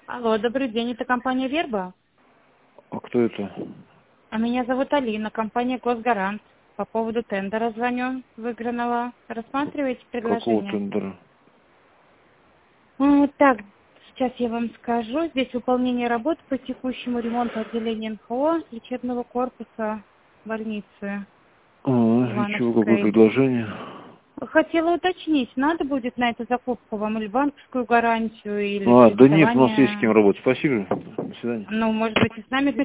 Алло, добрый день, это компания «Верба». А кто это? А меня зовут Алина, компания «Госгарант». По поводу тендера звоню, выигранного. Рассматриваете Какого предложение? тендера? Так, сейчас я вам скажу. Здесь выполнение работ по текущему ремонту отделения НХО лечебного корпуса больницы И чего, какое Ивановской. предложение? Хотела уточнить, надо будет на эту закупку вам или банковскую гарантию, или Да нет, у нас есть с кредитование? кем работать. Спасибо. До свидания. Ну, может быть, и с нами